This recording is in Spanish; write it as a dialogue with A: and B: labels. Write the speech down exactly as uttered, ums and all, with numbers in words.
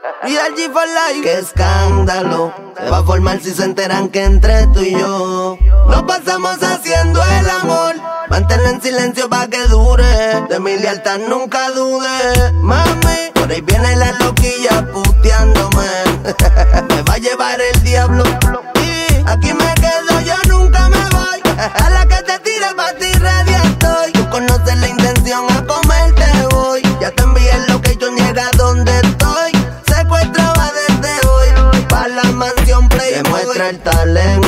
A: Real G for life. Qué escándalo se va a formar si se enteran que entre tú y yo nos pasamos haciendo el amor. Manténlo en silencio pa' que dure, de mi lealtad nunca dude. Mami, por ahí viene la loquilla puteándome. Me va a llevar el diablo y aquí me quedo, yo nunca me voy. A la que te tire pa' ti ready estoy. Tú conoces la intención, a comerte voy. Ya te envié lo que yo niega donde estoy. Secuestraba desde hoy, pa' la mansión Playboy. Demuestra el talento